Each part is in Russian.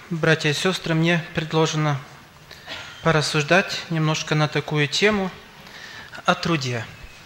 Братья и сестры, мне предложено порассуждать немножко на такую тему о труде.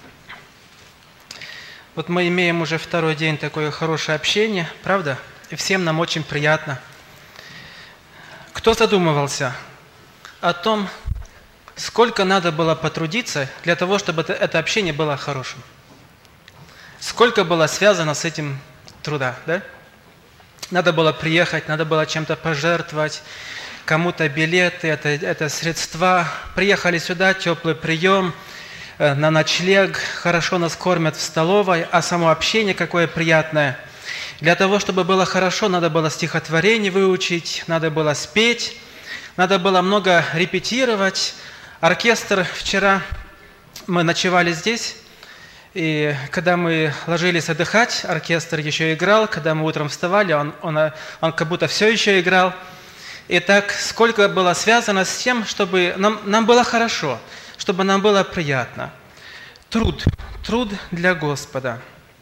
Вот мы имеем уже второй день такое хорошее общение, правда? И всем нам очень приятно. Кто задумывался о том, сколько надо было потрудиться для того, чтобы это общение было хорошим? Сколько было связано с этим труда, да? Надо было приехать, надо было чем-то пожертвовать, кому-то билеты, это средства. Приехали сюда, теплый прием, на ночлег, хорошо нас кормят в столовой, а само общение какое приятное. Для того, чтобы было хорошо, надо было стихотворение выучить, надо было спеть, надо было много репетировать. Оркестр, вчера мы ночевали здесь, и когда мы ложились отдыхать, оркестр еще играл. Когда мы утром вставали, он как будто все еще играл. И так, сколько было связано с тем, чтобы нам было хорошо, чтобы нам было приятно. Труд для Господа.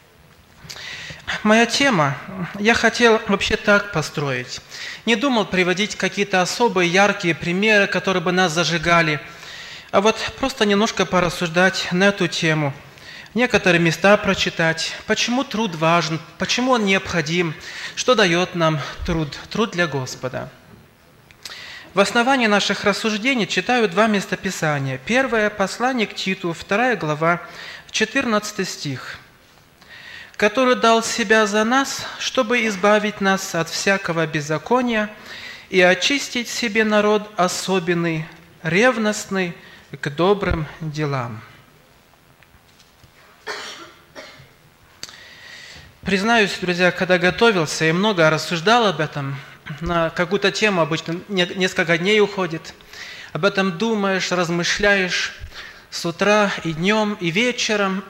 Моя тема, я хотел вообще так построить. Не думал приводить какие-то особые яркие примеры, которые бы нас зажигали, а вот просто немножко порассуждать на эту тему. Некоторые места прочитать, почему труд важен, почему он необходим, что дает нам труд для Господа. В основании наших рассуждений читаю два местописания. Первое – послание к Титу, 2 глава, 14 стих. «Который дал себя за нас, чтобы избавить нас от всякого беззакония и очистить себе народ особенный, ревностный к добрым делам». Признаюсь, друзья, когда готовился и много рассуждал об этом, на какую-то тему обычно несколько дней уходит, об этом думаешь, размышляешь с утра и днем, и вечером.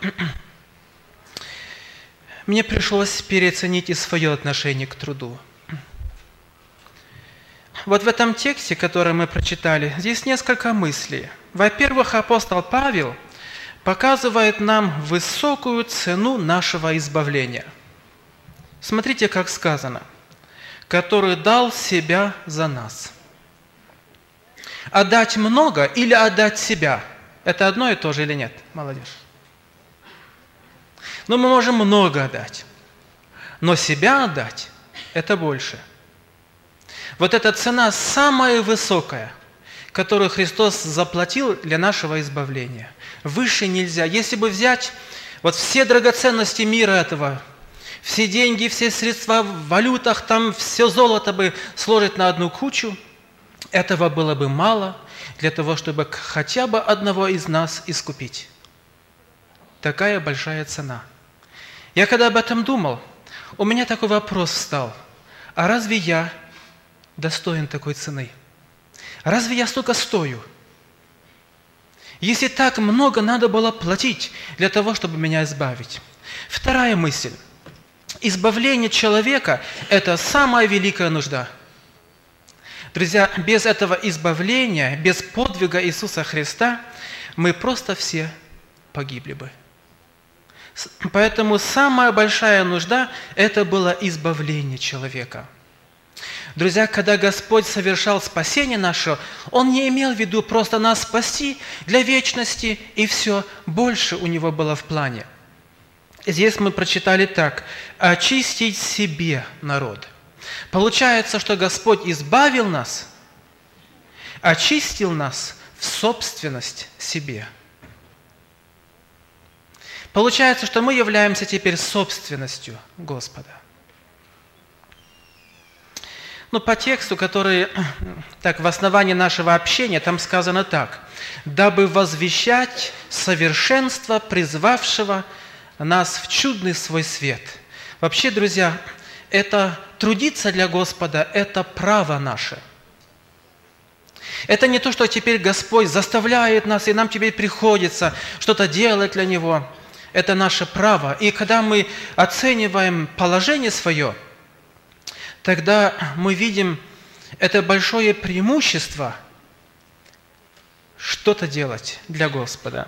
Мне пришлось переоценить и свое отношение к труду. Вот в этом тексте, который мы прочитали, здесь несколько мыслей. Во-первых, апостол Павел показывает нам высокую цену нашего избавления. Смотрите, как сказано, который дал себя за нас. Отдать много или отдать себя? Это одно и то же или нет, молодежь? Но мы можем много отдать, но себя отдать – это больше. Вот эта цена самая высокая, которую Христос заплатил для нашего избавления. Выше нельзя. Если бы взять вот все драгоценности мира этого, все деньги, все средства в валютах, там все золото бы сложить на одну кучу, этого было бы мало для того, чтобы хотя бы одного из нас искупить. Такая большая цена. Я когда об этом думал, у меня такой вопрос встал. А разве я достоин такой цены? Разве я столько стою? Если так много надо было платить для того, чтобы меня избавить. Вторая мысль. Избавление человека – это самая великая нужда. Друзья, без этого избавления, без подвига Иисуса Христа, мы просто все погибли бы. Поэтому самая большая нужда – это было избавление человека. Друзья, когда Господь совершал спасение наше, Он не имел в виду просто нас спасти для вечности, и все, больше у Него было в плане. Здесь мы прочитали так: «очистить себе народ». Получается, что Господь избавил нас, очистил нас в собственность себе. Получается, что мы являемся теперь собственностью Господа. Но по тексту, который так в основании нашего общения, там сказано так: «дабы возвещать совершенство призвавшего нас в чудный свой свет». Вообще, друзья, это трудиться для Господа – это право наше. Это не то, что теперь Господь заставляет нас, и нам теперь приходится что-то делать для Него. Это наше право. И когда мы оцениваем положение свое, тогда мы видим это большое преимущество что-то делать для Господа.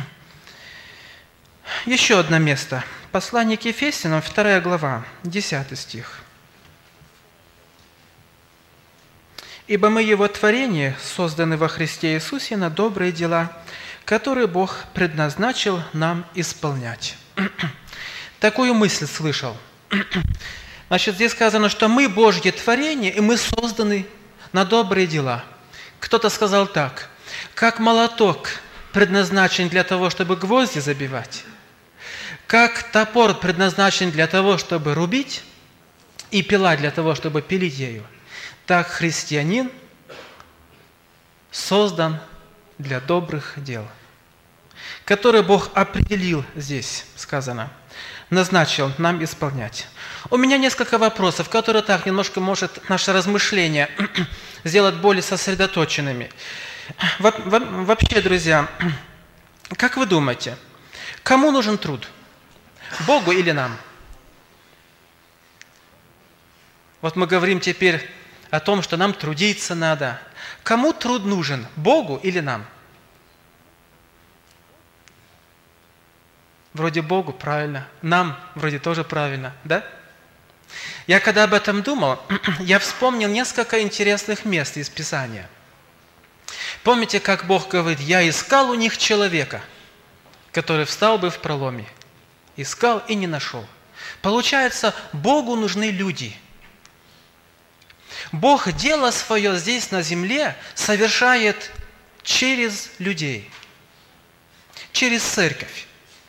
Еще одно место. Послание к Ефесянам, 2 глава, 10 стих. Ибо мы Его творение, созданы во Христе Иисусе на добрые дела, которые Бог предназначил нам исполнять». Такую мысль слышал. Значит, здесь сказано, что мы Божье творение, и мы созданы на добрые дела. Кто-то сказал так: как молоток предназначен для того, чтобы гвозди забивать, как топор предназначен для того, чтобы рубить, и пила для того, чтобы пилить ею, так христианин создан для добрых дел, которые Бог определил здесь, сказано, назначил нам исполнять. У меня несколько вопросов, которые так немножко может наше размышление сделать более сосредоточенными. Вообще, друзья, как вы думаете, кому нужен труд? Богу или нам? Вот мы говорим теперь о том, что нам трудиться надо. Кому труд нужен? Богу или нам? Вроде Богу, правильно. Нам вроде тоже правильно, да? Я когда об этом думал, я вспомнил несколько интересных мест из Писания. Помните, как Бог говорит: «Я искал у них человека, который встал бы в проломе». Искал и не нашел. Получается, Богу нужны люди. Бог дело свое здесь на земле совершает через людей, через церковь.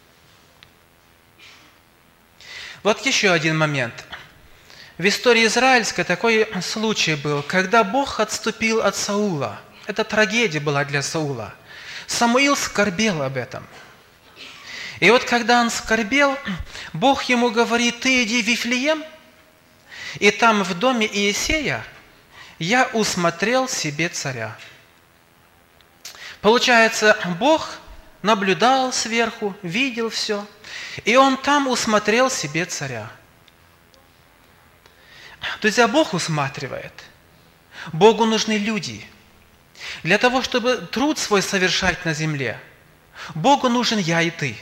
Вот еще один момент. В истории израильской такой случай был, когда Бог отступил от Саула. Это трагедия была для Саула. Самуил скорбел об этом. И вот когда он скорбел, Бог ему говорит: «Ты иди в Вифлеем, и там в доме Иесея я усмотрел себе царя». Получается, Бог наблюдал сверху, видел все, и он там усмотрел себе царя. Друзья, Бог усматривает. Богу нужны люди. Для того, чтобы труд свой совершать на земле, Богу нужен я и ты.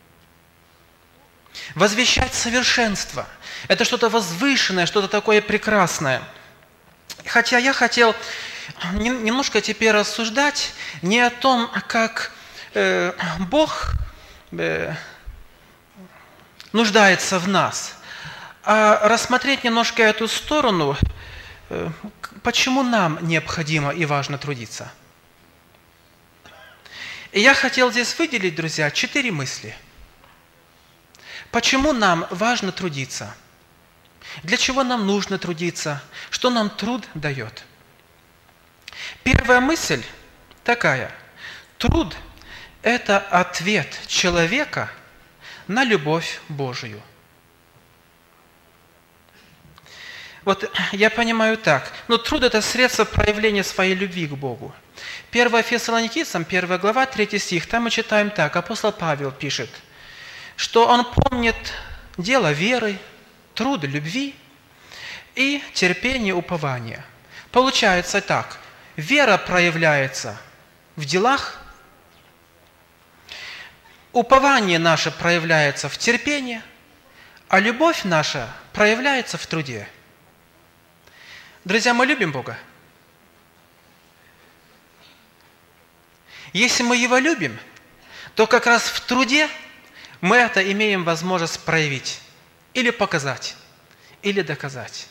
Возвещать совершенство – это что-то возвышенное, что-то такое прекрасное. Хотя я хотел немножко теперь рассуждать не о том, как Бог нуждается в нас, а рассмотреть немножко эту сторону, почему нам необходимо и важно трудиться. И я хотел здесь выделить, друзья, 4 мысли. Почему нам важно трудиться? Для чего нам нужно трудиться? Что нам труд дает? Первая мысль такая. Труд – это ответ человека на любовь Божию. Вот я понимаю так. Но труд – это средство проявления своей любви к Богу. 1 Фессалоникийцам, 1 глава, 3 стих, там мы читаем так. Апостол Павел пишет, что он помнит дело веры, труд любви и терпение упования. Получается так. Вера проявляется в делах, упование наше проявляется в терпении, а любовь наша проявляется в труде. Друзья, мы любим Бога. Если мы Его любим, то как раз в труде мы это имеем возможность проявить, или показать, или доказать.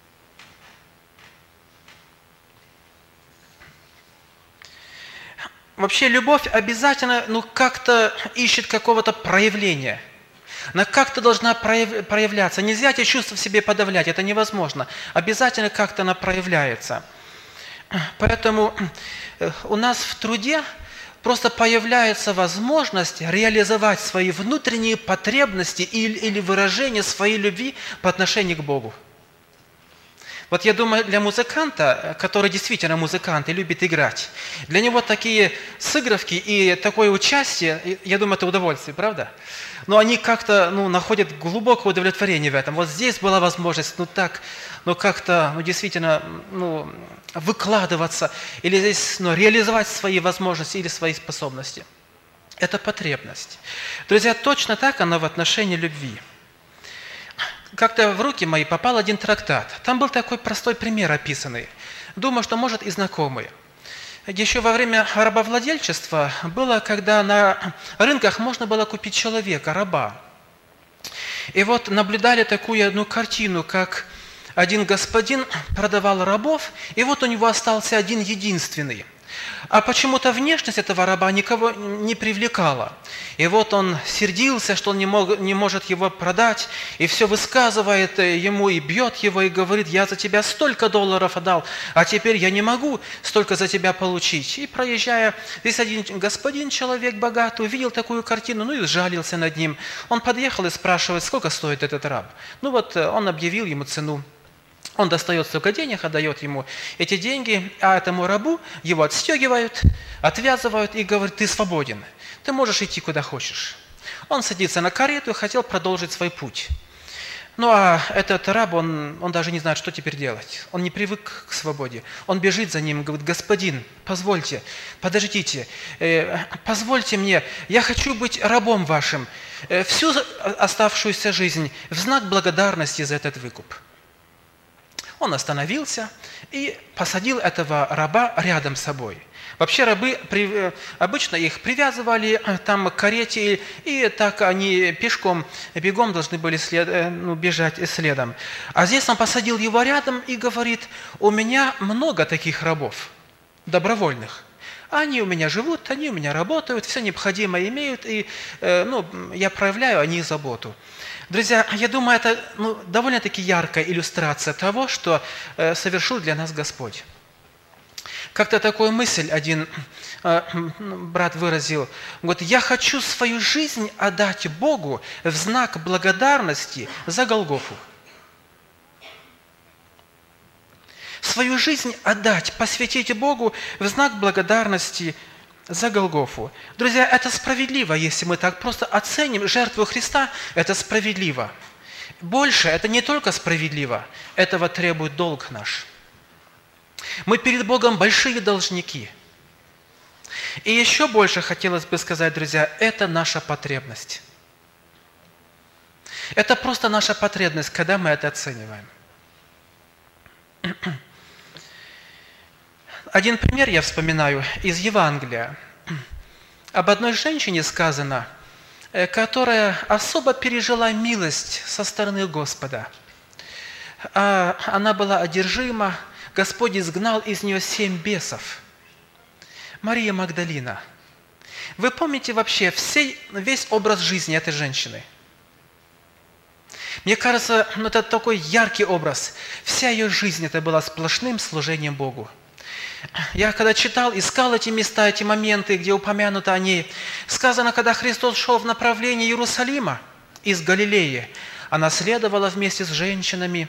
Вообще любовь обязательно как-то ищет какого-то проявления. Она как-то должна проявляться. Нельзя эти чувства в себе подавлять, это невозможно. Обязательно как-то она проявляется. Поэтому у нас в труде просто появляется возможность реализовать свои внутренние потребности или выражение своей любви по отношению к Богу. Вот я думаю, для музыканта, который действительно музыкант и любит играть, для него такие сыгравки и такое участие, я думаю, это удовольствие, правда? Но они как-то находят глубокое удовлетворение в этом. Вот здесь была возможность действительно выкладываться или здесь реализовать свои возможности или свои способности. Это потребность. Друзья, точно так оно в отношении любви. как-то в руки мои попал один трактат. Там был такой простой пример описанный. Думаю, что, может, и знакомый. Еще во время рабовладельчества было, когда на рынках можно было купить человека, раба. И вот наблюдали такую одну картину, как один господин продавал рабов, и вот у него остался один единственный. А почему-то внешность этого раба никого не привлекала. И вот он сердился, что он не может его продать, и все высказывает ему, и бьет его, и говорит: я за тебя столько долларов отдал, а теперь я не могу столько за тебя получить. И проезжая, здесь один господин, человек богатый, увидел такую картину, ну и сжалился над ним. Он подъехал и спрашивает: сколько стоит этот раб? Ну вот он объявил ему цену. Он достает столько денег, отдает ему эти деньги, а этому рабу его отстегивают, отвязывают и говорят: ты свободен, ты можешь идти куда хочешь. Он садится на карету и хотел продолжить свой путь. Ну а этот раб, он даже не знает, что теперь делать. Он не привык к свободе. Он бежит за ним и говорит: господин, позвольте, подождите, позвольте мне, я хочу быть рабом вашим всю оставшуюся жизнь в знак благодарности за этот выкуп. Он остановился и посадил этого раба рядом с собой. Вообще рабы, обычно их привязывали там к карете, и так они пешком, бегом должны были бежать следом. А здесь он посадил его рядом и говорит: у меня много таких рабов, добровольных. Они у меня живут, они у меня работают, все необходимое имеют, и я проявляю о них заботу. Друзья, я думаю, это довольно-таки яркая иллюстрация того, что совершил для нас Господь. Как-то такую мысль один брат выразил. Говорит: я хочу свою жизнь отдать Богу в знак благодарности за Голгофу. Свою жизнь отдать, посвятить Богу в знак благодарности за Голгофу. Друзья, это справедливо, если мы так просто оценим жертву Христа, это справедливо. Больше, это не только справедливо, этого требует долг наш. Мы перед Богом большие должники. И еще больше хотелось бы сказать, друзья, это наша потребность. Это просто наша потребность, когда мы это оцениваем. Один пример я вспоминаю из Евангелия. Об одной женщине сказано, которая особо пережила милость со стороны Господа. Она была одержима, Господь изгнал из нее 7 бесов. Мария Магдалина. Вы помните вообще весь образ жизни этой женщины? Мне кажется, это такой яркий образ. Вся ее жизнь это была сплошным служением Богу. Я когда читал, искал эти места, эти моменты, где упомянуто о ней, сказано, когда Христос шел в направлении Иерусалима из Галилеи, она следовала вместе с женщинами,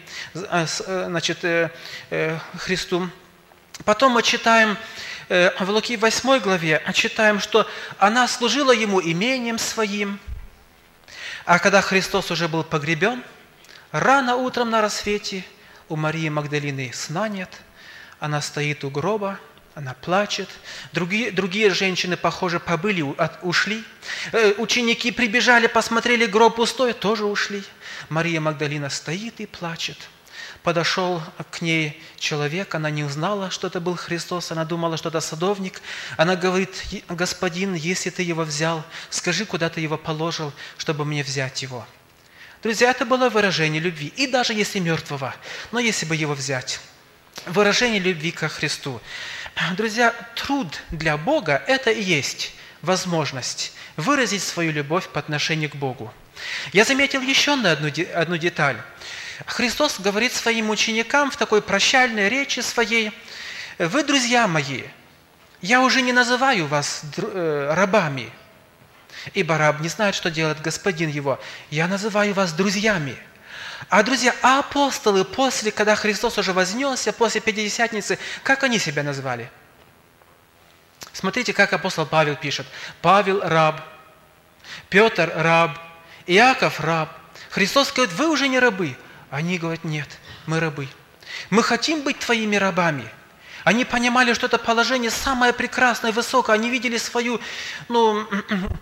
Христу. Потом мы читаем в Луки 8 главе, читаем, что она служила Ему имением своим. А когда Христос уже был погребен, рано утром на рассвете у Марии Магдалины сна нет. Она стоит у гроба, она плачет. Другие женщины, похоже, побыли, ушли. Ученики прибежали, посмотрели, гроб пустой, тоже ушли. Мария Магдалина стоит и плачет. Подошел к ней человек, она не узнала, что это был Христос, она думала, что это садовник. Она говорит: господин, если ты его взял, скажи, куда ты его положил, чтобы мне взять его. Друзья, это было выражение любви, и даже если мертвого, но если бы его взять. Выражение любви ко Христу. Друзья, труд для Бога – это и есть возможность выразить свою любовь по отношению к Богу. Я заметил еще одну деталь. Христос говорит своим ученикам в такой прощальной речи своей: «Вы, друзья мои, я уже не называю вас рабами, ибо раб не знает, что делает господин его. Я называю вас друзьями». А, друзья, апостолы после, когда Христос уже вознесся, после Пятидесятницы, как они себя назвали? Смотрите, как апостол Павел пишет. Павел – раб, Петр – раб, Иаков – раб. Христос говорит: вы уже не рабы. Они говорят: нет, мы рабы. Мы хотим быть твоими рабами. Они понимали, что это положение самое прекрасное, высокое. Они видели свою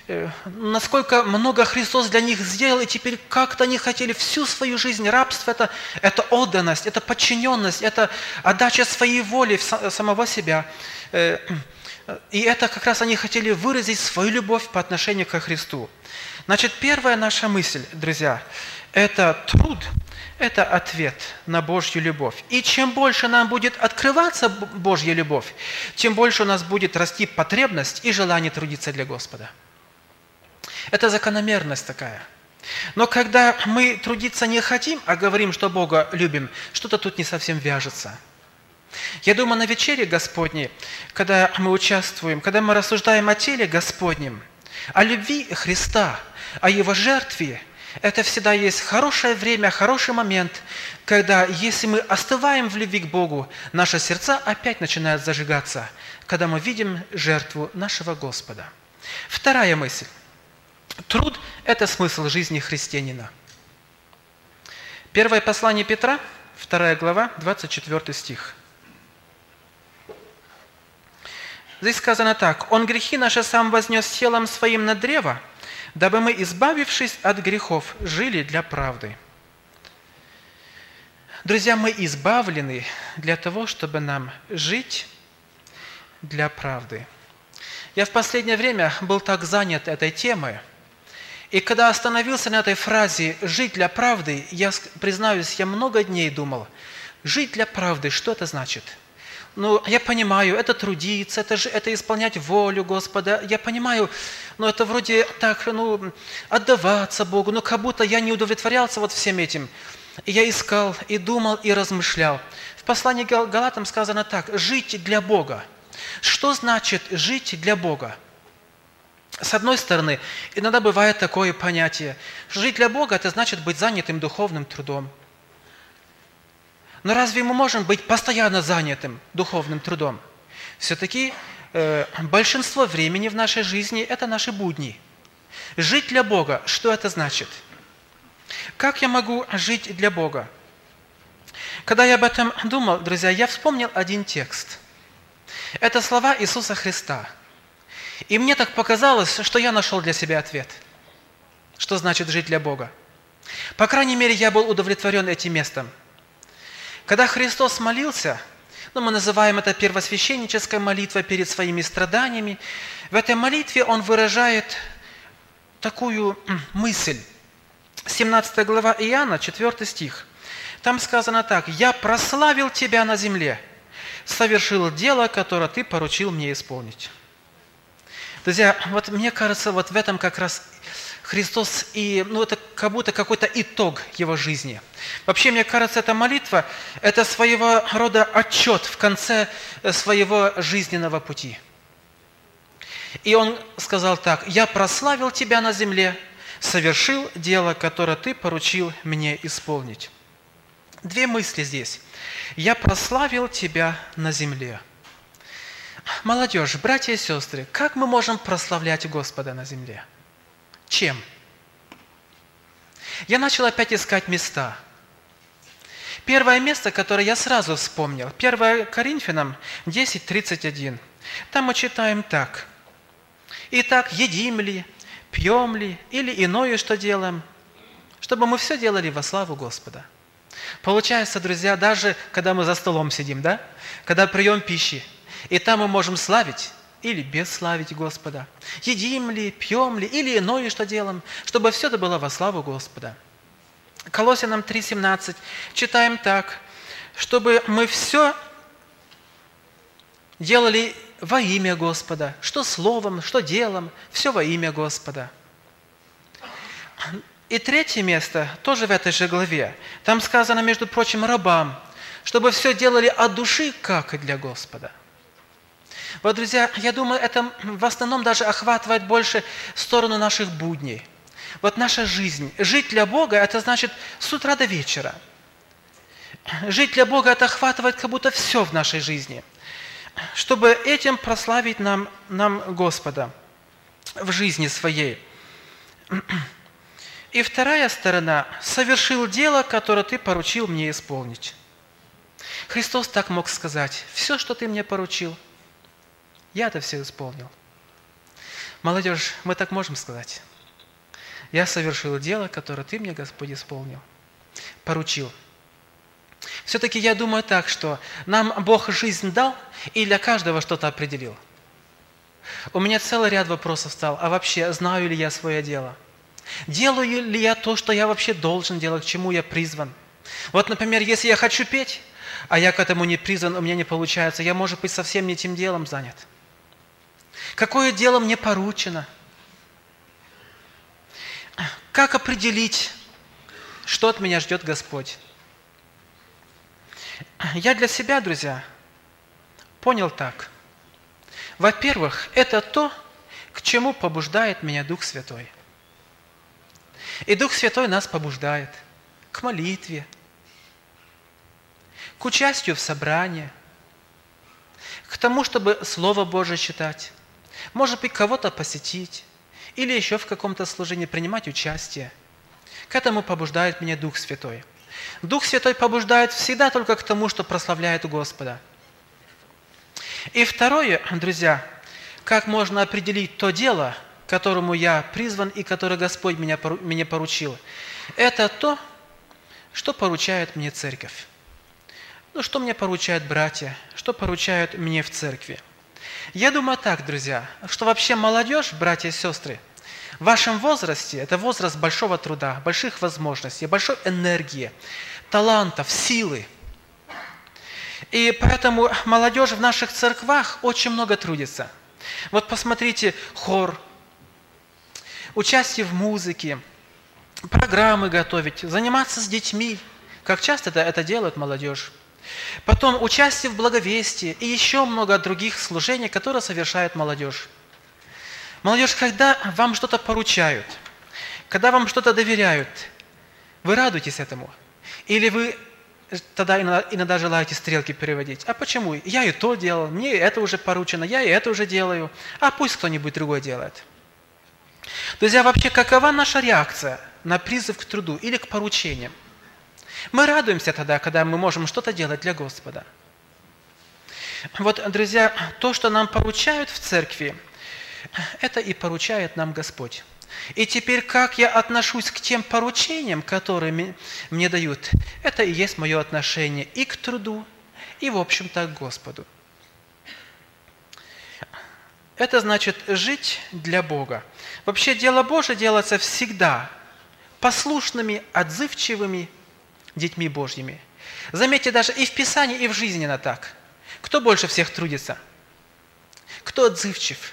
насколько много Христос для них сделал, и теперь как-то они хотели всю свою жизнь. Рабство – это отданность, это подчиненность, это отдача своей воли в самого себя. И это как раз они хотели выразить свою любовь по отношению к Христу. Значит, первая наша мысль, друзья, это труд, это ответ на Божью любовь. И чем больше нам будет открываться Божья любовь, тем больше у нас будет расти потребность и желание трудиться для Господа. Это закономерность такая. Но когда мы трудиться не хотим, а говорим, что Бога любим, что-то тут не совсем вяжется. Я думаю, на вечере Господней, когда мы участвуем, когда мы рассуждаем о теле Господнем, о любви Христа, о Его жертве, это всегда есть хорошее время, хороший момент, когда, если мы остываем в любви к Богу, наши сердца опять начинают зажигаться, когда мы видим жертву нашего Господа. Вторая мысль. Труд – это смысл жизни христианина. Первое послание Петра, 2 глава, 24 стих. Здесь сказано так. «Он грехи наши сам вознес телом своим на древо, дабы мы, избавившись от грехов, жили для правды». Друзья, мы избавлены для того, чтобы нам жить для правды. Я в последнее время был так занят этой темой, и когда остановился на этой фразе «жить для правды», я, признаюсь, я много дней думал, жить для правды, что это значит? Ну, я понимаю, это трудиться, это исполнять волю Господа. Я понимаю, но это вроде так, отдаваться Богу, но как будто я не удовлетворялся вот всем этим. И я искал, и думал, и размышлял. В послании к Галатам сказано так: жить для Бога. Что значит жить для Бога? С одной стороны, иногда бывает такое понятие. Жить для Бога – это значит быть занятым духовным трудом. Но разве мы можем быть постоянно занятым духовным трудом? Все-таки большинство времени в нашей жизни – это наши будни. Жить для Бога – что это значит? Как я могу жить для Бога? Когда я об этом думал, друзья, я вспомнил один текст. Это слова Иисуса Христа. И мне так показалось, что я нашел для себя ответ. Что значит жить для Бога? По крайней мере, я был удовлетворен этим местом. Когда Христос молился, мы называем это первосвященническая молитва перед своими страданиями, в этой молитве Он выражает такую мысль. 17 глава Иоанна, 4 стих. Там сказано так: «Я прославил Тебя на земле, совершил дело, которое Ты поручил мне исполнить». Друзья, вот мне кажется, вот в этом как раз Христос, это как будто какой-то итог Его жизни. Вообще, мне кажется, эта молитва – это своего рода отчет в конце своего жизненного пути. И Он сказал так: «Я прославил Тебя на земле, совершил дело, которое Ты поручил мне исполнить». Две мысли здесь. «Я прославил Тебя на земле». Молодежь, братья и сестры, как мы можем прославлять Господа на земле? Чем? Я начал опять искать места. Первое место, которое я сразу вспомнил, 1 Коринфянам 10:31. Там мы читаем так: «Итак, едим ли, пьем ли, или иное, что делаем, чтобы мы все делали во славу Господа». Получается, друзья, даже когда мы за столом сидим, да? Когда прием пищи, и там мы можем славить или бесславить Господа. Едим ли, пьем ли, или иное, что делаем, чтобы все это было во славу Господа. Колоссянам 3:17 читаем так: чтобы мы все делали во имя Господа, что словом, что делом, все во имя Господа. И третье место, тоже в этой же главе, там сказано, между прочим, рабам, чтобы все делали от души, как и для Господа. Вот, друзья, я думаю, это в основном даже охватывает больше сторону наших будней. Вот наша жизнь. Жить для Бога – это значит с утра до вечера. Жить для Бога – это охватывает как будто все в нашей жизни. Чтобы этим прославить нам Господа в жизни своей. И вторая сторона – совершил дело, которое Ты поручил мне исполнить. Христос так мог сказать: все, что Ты мне поручил, я это все исполнил. Молодежь, мы так можем сказать. Я совершил дело, которое Ты мне, Господь, исполнил, поручил. Все-таки я думаю так, что нам Бог жизнь дал и для каждого что-то определил. У меня целый ряд вопросов стал. А вообще, знаю ли я свое дело? Делаю ли я то, что я вообще должен делать, к чему я призван? Вот, например, если я хочу петь, а я к этому не призван, у меня не получается, я, может быть, совсем не этим делом занят. Какое дело мне поручено? Как определить, что от меня ждет Господь? Я для себя, друзья, понял так. Во-первых, это то, к чему побуждает меня Дух Святой. И Дух Святой нас побуждает к молитве, к участию в собрании, к тому, чтобы Слово Божие читать, может быть, кого-то посетить, или еще в каком-то служении принимать участие. К этому побуждает меня Дух Святой. Дух Святой побуждает всегда только к тому, что прославляет Господа. И второе, друзья, как можно определить то дело, к которому я призван и которое Господь мне поручил, это то, что поручает мне церковь. Что мне поручают братья, что поручают мне в церкви. Я думаю так, друзья, что вообще молодежь, братья и сестры, в вашем возрасте, это возраст большого труда, больших возможностей, большой энергии, талантов, силы. И поэтому молодежь в наших церквах очень много трудится. Вот посмотрите, хор, участие в музыке, программы готовить, заниматься с детьми. Как часто это делает молодежь. Потом участие в благовестии и еще много других служений, которые совершает молодежь. Молодежь, когда вам что-то поручают, когда вам что-то доверяют, вы радуетесь этому? Или вы тогда иногда желаете стрелки переводить? А почему? Я и то делал, мне это уже поручено, я и это уже делаю, а пусть кто-нибудь другой делает. Друзья, вообще какова наша реакция на призыв к труду или к поручениям? Мы радуемся тогда, когда мы можем что-то делать для Господа. Вот, друзья, то, что нам поручают в церкви, это и поручает нам Господь. И теперь, как я отношусь к тем поручениям, которые мне дают, это и есть мое отношение и к труду, и, в общем-то, к Господу. Это значит жить для Бога. Вообще, дело Божие делается всегда послушными, отзывчивыми детьми Божьими. Заметьте, даже и в Писании, и в жизни на так. Кто больше всех трудится? Кто отзывчив?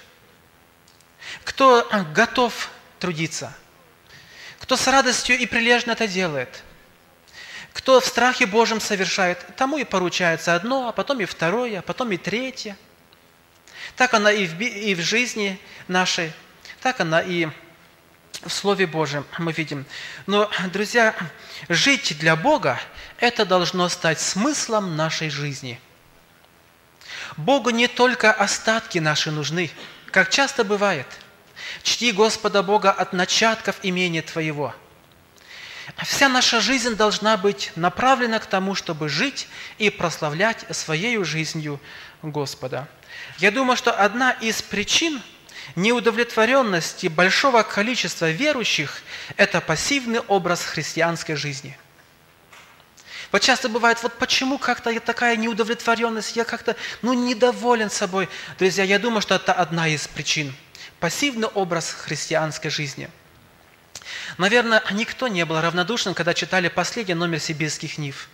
Кто готов трудиться? Кто с радостью и прилежно это делает? Кто в страхе Божьем совершает? Тому и поручается одно, а потом и второе, а потом и третье. Так она и в жизни нашей, так она и в Слове Божьем мы видим. Но, друзья, жить для Бога – это должно стать смыслом нашей жизни. Богу не только остатки наши нужны, как часто бывает. Чти Господа Бога от начатков имения твоего. Вся наша жизнь должна быть направлена к тому, чтобы жить и прославлять своей жизнью Господа. Я думаю, что одна из причин неудовлетворенности большого количества верующих – это пассивный образ христианской жизни. Вот часто бывает, вот почему как-то такая неудовлетворенность, я как-то недоволен собой. Друзья, я думаю, что это одна из причин. Пассивный образ христианской жизни. Наверное, никто не был равнодушным, когда читали последний номер «Сибирских нив».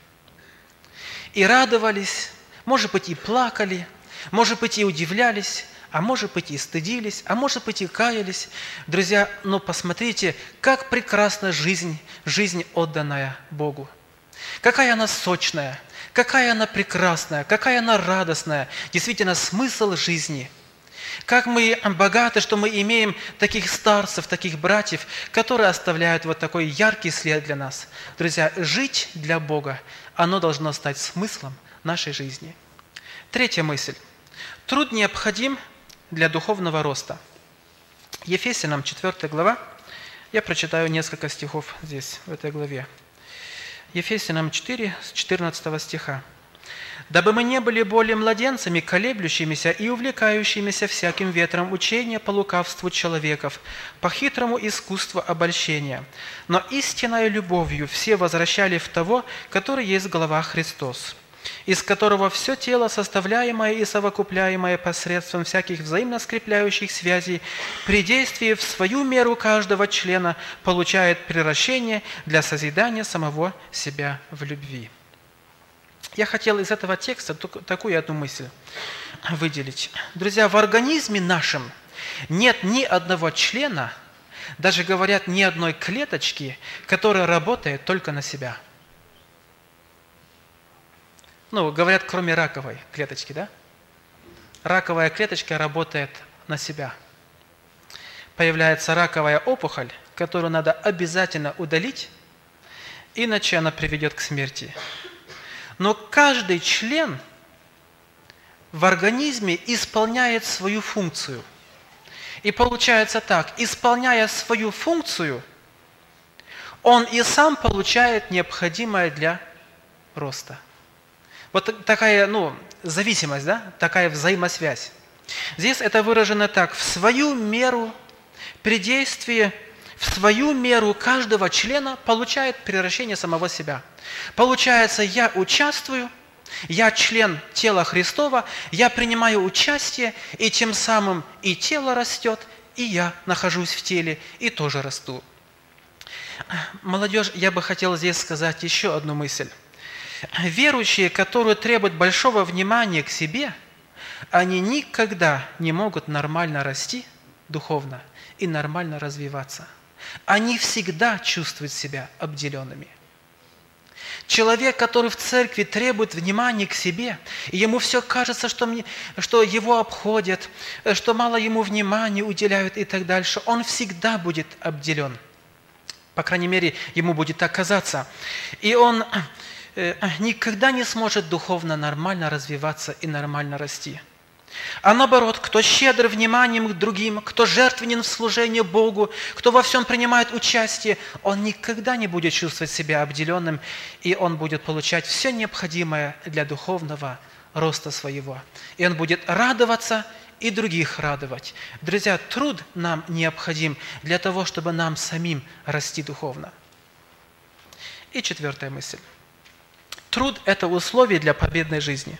И радовались, может быть, и плакали, может быть, и удивлялись, а может быть, и стыдились, а может быть, и каялись. Друзья, но посмотрите, как прекрасна жизнь отданная Богу. Какая она сочная, какая она прекрасная, какая она радостная. Действительно, смысл жизни. Как мы богаты, что мы имеем таких старцев, таких братьев, которые оставляют вот такой яркий след для нас. Друзья, жить для Бога, оно должно стать смыслом нашей жизни. Третья мысль. Труд необходим для духовного роста. Ефесянам 4 глава. Я прочитаю несколько стихов здесь, в этой главе. Ефесянам 4, с 14 стиха. Дабы мы не были более младенцами, колеблющимися и увлекающимися всяким ветром учения по лукавству человеков, по хитрому искусству обольщения, но истинной любовью все возвращали в того, который есть глава Христос, из которого все тело, составляемое и совокупляемое посредством всяких взаимно скрепляющих связей, при действии в свою меру каждого члена получает приращение для созидания самого себя в любви. Я хотел из этого текста такую одну мысль выделить. Друзья, в организме нашем нет ни одного члена, даже говорят, ни одной клеточки, которая работает только на себя. Говорят, кроме раковой клеточки, да? Раковая клеточка работает на себя. Появляется раковая опухоль, которую надо обязательно удалить, иначе она приведет к смерти. Но каждый член в организме исполняет свою функцию. И получается так, исполняя свою функцию, он и сам получает необходимое для роста. Вот такая, зависимость, да? Такая взаимосвязь. Здесь это выражено так: в свою меру, при действии, в свою меру каждого члена получает превращение самого себя. Получается, я участвую, я член тела Христова, я принимаю участие, и тем самым и тело растет, и я нахожусь в теле, и тоже расту. Молодежь, я бы хотел здесь сказать еще одну мысль. Верующие, которые требуют большого внимания к себе, они никогда не могут нормально расти духовно и нормально развиваться. Они всегда чувствуют себя обделенными. Человек, который в церкви требует внимания к себе, и ему все кажется, что его обходят, что мало ему внимания уделяют и так дальше, он всегда будет обделен. По крайней мере, ему будет так казаться. И он никогда не сможет духовно нормально развиваться и нормально расти. А наоборот, кто щедр вниманием к другим, кто жертвенен в служении Богу, кто во всем принимает участие, он никогда не будет чувствовать себя обделенным, и он будет получать все необходимое для духовного роста своего. И он будет радоваться и других радовать. Друзья, труд нам необходим для того, чтобы нам самим расти духовно. И четвертая мысль. Труд – это условие для победной жизни.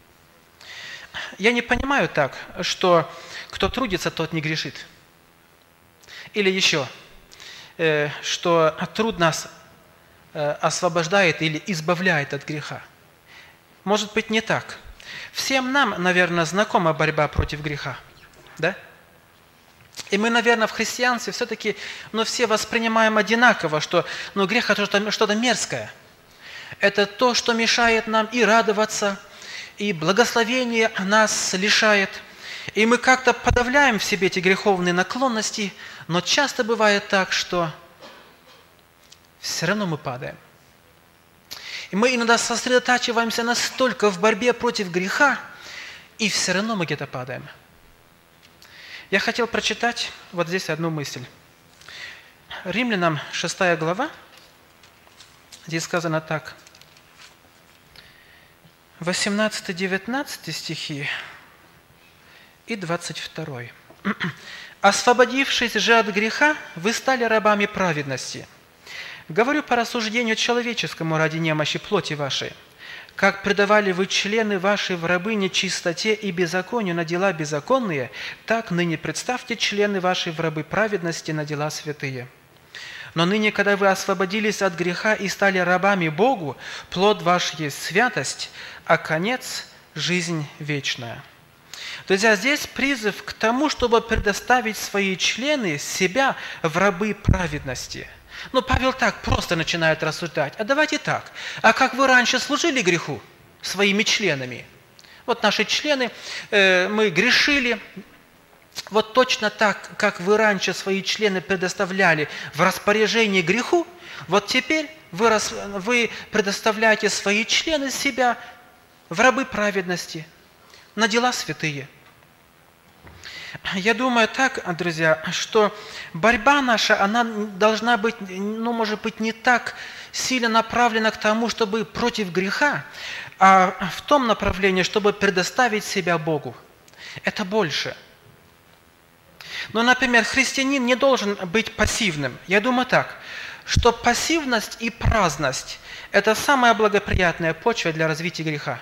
Я не понимаю так, что кто трудится, тот не грешит. Или еще, что труд нас освобождает или избавляет от греха. Может быть, не так. Всем нам, наверное, знакома борьба против греха. Да? И мы, наверное, в христианстве все-таки все воспринимаем одинаково, что грех – это что-то мерзкое. Это то, что мешает нам и радоваться, и благословение нас лишает. И мы как-то подавляем в себе эти греховные наклонности, но часто бывает так, что все равно мы падаем. И мы иногда сосредотачиваемся настолько в борьбе против греха, и все равно мы где-то падаем. Я хотел прочитать вот здесь одну мысль. Римлянам 6 глава, здесь сказано так. 18-19 стихи и 22. «Освободившись же от греха, вы стали рабами праведности. Говорю по рассуждению человеческому ради немощи плоти вашей. Как предавали вы члены ваши в рабы нечистоте и беззаконию на дела беззаконные, так ныне представьте члены ваши в рабы праведности на дела святые. Но ныне, когда вы освободились от греха и стали рабами Богу, плод ваш есть святость, а конец – жизнь вечная». Друзья, здесь призыв к тому, чтобы предоставить свои члены, себя в рабы праведности. Павел так просто начинает рассуждать. А давайте так. А как вы раньше служили греху своими членами? Вот наши члены, мы грешили. Вот точно так, как вы раньше свои члены предоставляли в распоряжение греху, вот теперь вы предоставляете свои члены себя в рабы праведности, на дела святые. Я думаю так, друзья, что борьба наша, она должна быть, может быть, не так сильно направлена к тому, чтобы против греха, а в том направлении, чтобы предоставить себя Богу. Это больше. Но, например, христианин не должен быть пассивным. Я думаю так, что пассивность и праздность – это самая благоприятная почва для развития греха.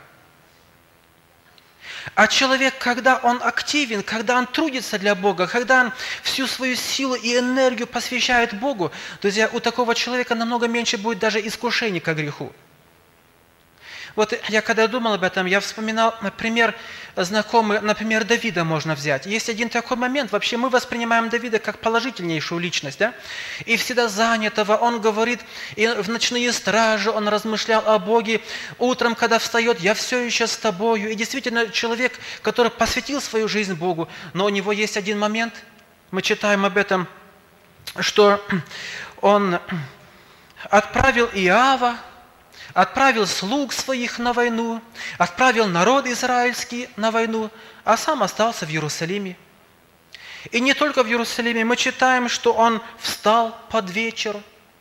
А человек, когда он активен, когда он трудится для Бога, когда он всю свою силу и энергию посвящает Богу, друзья, у такого человека намного меньше будет даже искушений к греху. Вот я когда думал об этом, я вспоминал, например, знакомый, например, Давида можно взять. Есть один такой момент, вообще мы воспринимаем Давида как положительнейшую личность, да? И всегда занятого, он говорит, и в ночные стражи он размышлял о Боге, утром, когда встает, я все еще с тобою. И действительно, человек, который посвятил свою жизнь Богу, но у него есть один момент, мы читаем об этом, что он отправил Иоава, отправил слуг своих на войну, отправил народ израильский на войну, а сам остался в Иерусалиме. И не только в Иерусалиме, мы читаем, что он встал под вечер,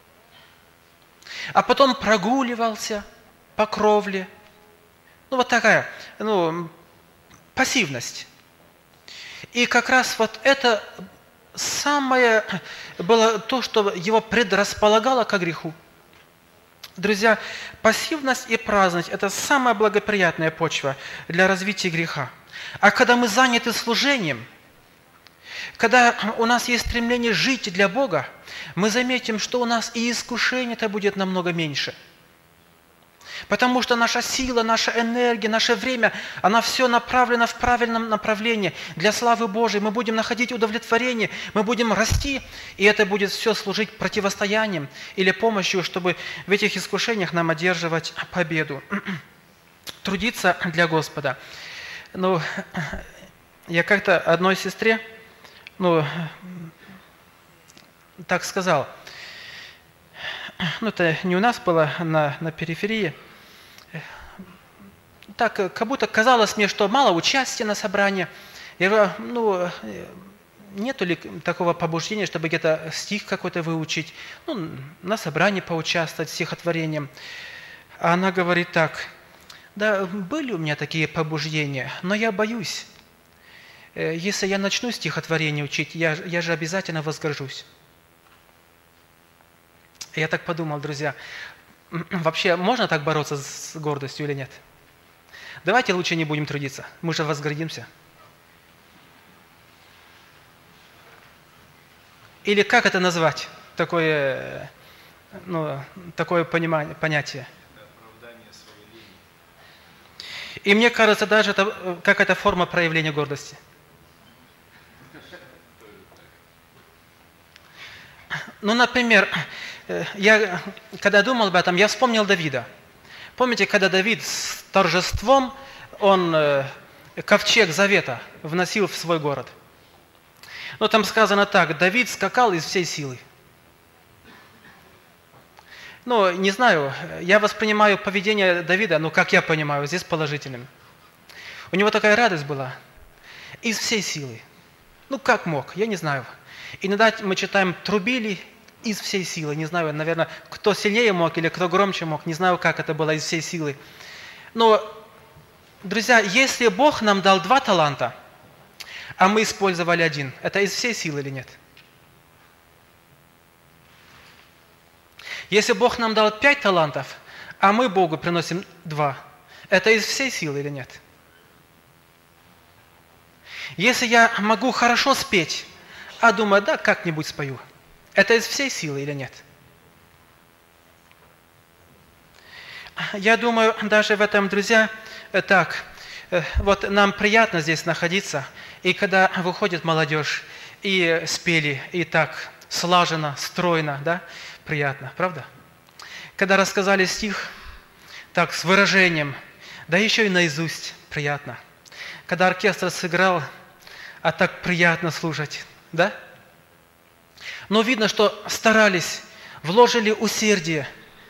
а потом прогуливался по кровле. Вот такая, пассивность. И как раз вот это самое было то, что его предрасполагало к греху. Друзья, пассивность и праздность – это самая благоприятная почва для развития греха. А когда мы заняты служением, когда у нас есть стремление жить для Бога, мы заметим, что у нас и искушение-то будет намного меньше. Потому что наша сила, наша энергия, наше время, она все направлена в правильном направлении для славы Божией. Мы будем находить удовлетворение, мы будем расти, и это будет все служить противостоянием или помощью, чтобы в этих искушениях нам одерживать победу. Трудиться для Господа. Я как-то одной сестре, так сказал, это не у нас было, на периферии. Так, как будто казалось мне, что мало участия на собрании. Я говорю, нету ли такого побуждения, чтобы где-то стих какой-то выучить, на собрании поучаствовать стихотворением. А она говорит так, да, были у меня такие побуждения, но я боюсь. Если я начну стихотворение учить, я же обязательно возгоржусь. Я так подумал, друзья, вообще можно так бороться с гордостью или нет? Давайте лучше не будем трудиться, мы же возгордимся. Или как это назвать, такое понятие? И мне кажется, даже это какая-то форма проявления гордости. Например, я, когда думал об этом, я вспомнил Давида. Помните, когда Давид с торжеством, он ковчег завета вносил в свой город? Там сказано так, Давид скакал из всей силы. Не знаю, я воспринимаю поведение Давида, как я понимаю, здесь положительным. У него такая радость была. Из всей силы. Как мог, я не знаю. Иногда мы читаем, трубили из всей силы. Не знаю, наверное, кто сильнее мог или кто громче мог. Не знаю, как это было из всей силы. Но, друзья, если Бог нам дал 2 таланта, а мы использовали 1, это из всей силы или нет? Если Бог нам дал 5 талантов, а мы Богу приносим 2, это из всей силы или нет? Если я могу хорошо спеть, а думаю, да, как-нибудь спою, это из всей силы или нет? Я думаю, даже в этом, друзья, так, вот нам приятно здесь находиться, и когда выходит молодежь, и спели, и так слаженно, стройно, да, приятно, правда? Когда рассказали стих, так, с выражением, да еще и наизусть, приятно. Когда оркестр сыграл, а так приятно слушать, да? Но видно, что старались, вложили усердие.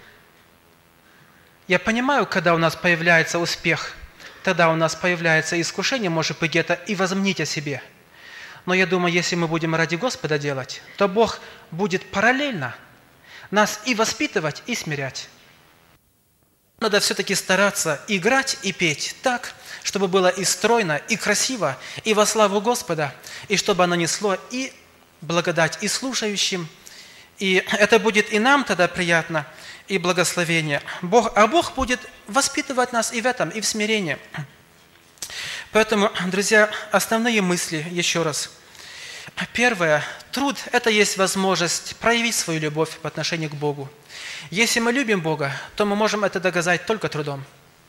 Я понимаю, когда у нас появляется успех, тогда у нас появляется искушение, может быть, где-то и возомнить о себе. Но я думаю, если мы будем ради Господа делать, то Бог будет параллельно нас и воспитывать, и смирять. Надо все-таки стараться играть и петь так, чтобы было и стройно, и красиво, и во славу Господа, и чтобы оно несло и благодать и слушающим, и это будет и нам тогда приятно, и благословение. А Бог будет воспитывать нас и в этом, и в смирении. Поэтому, друзья, основные мысли еще раз. Первое. Труд – это есть возможность проявить свою любовь по отношению к Богу. Если мы любим Бога, то мы можем это доказать только трудом.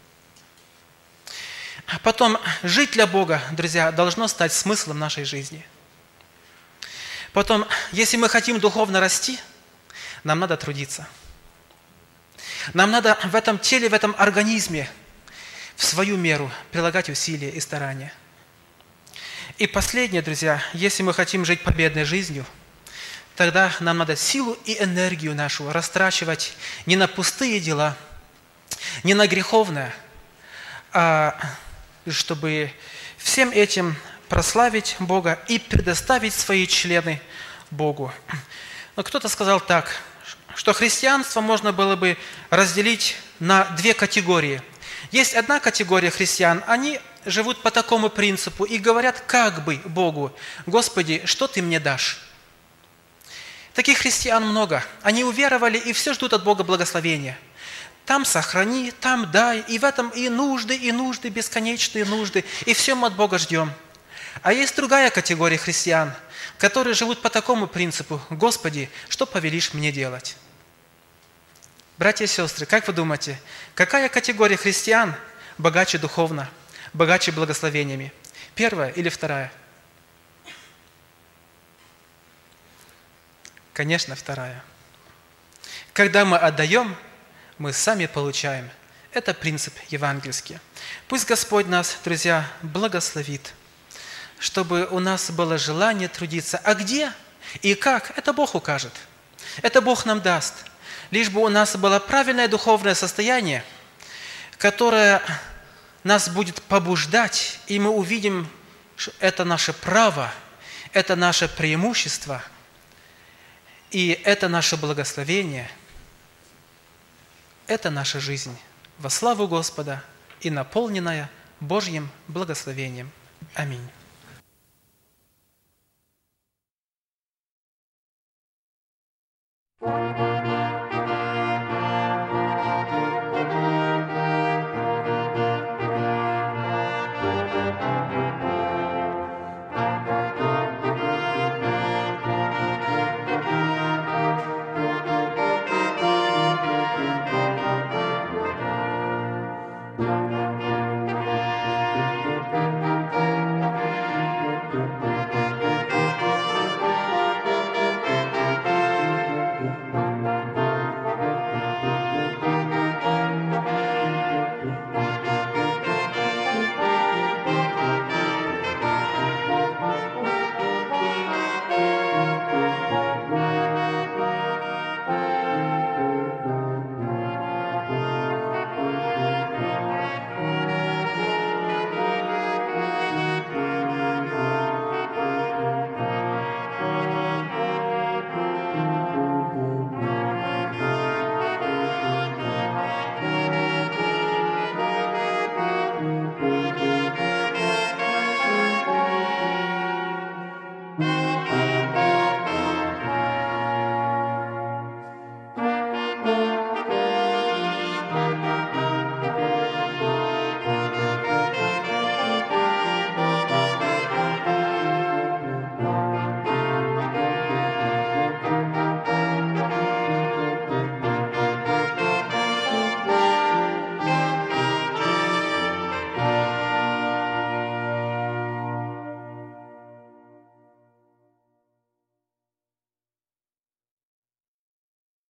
Потом, жить для Бога, друзья, должно стать смыслом нашей жизни. Потом, если мы хотим духовно расти, нам надо трудиться. Нам надо в этом теле, в этом организме в свою меру прилагать усилия и старания. И последнее, друзья, если мы хотим жить победной жизнью, тогда нам надо силу и энергию нашу растрачивать не на пустые дела, не на греховное, а чтобы всем этим прославить Бога и предоставить свои члены Богу. Но кто-то сказал так, что христианство можно было бы разделить на две категории. Есть одна категория христиан, они живут по такому принципу и говорят как бы Богу: «Господи, что Ты мне дашь?» Таких христиан много. Они уверовали и все ждут от Бога благословения. Там сохрани, там дай, и в этом и нужды, бесконечные нужды, и все мы от Бога ждем. А есть другая категория христиан, которые живут по такому принципу: «Господи, что повелишь мне делать?» Братья и сестры, как вы думаете, какая категория христиан богаче духовно, богаче благословениями? Первая или вторая? Конечно, вторая. Когда мы отдаем, мы сами получаем. Это принцип евангельский. Пусть Господь нас, друзья, благословит, чтобы у нас было желание трудиться. А где и как, это Бог укажет. Это Бог нам даст. Лишь бы у нас было правильное духовное состояние, которое нас будет побуждать, и мы увидим, что это наше право, это наше преимущество, и это наше благословение, это наша жизнь во славу Господа и наполненная Божьим благословением. Аминь.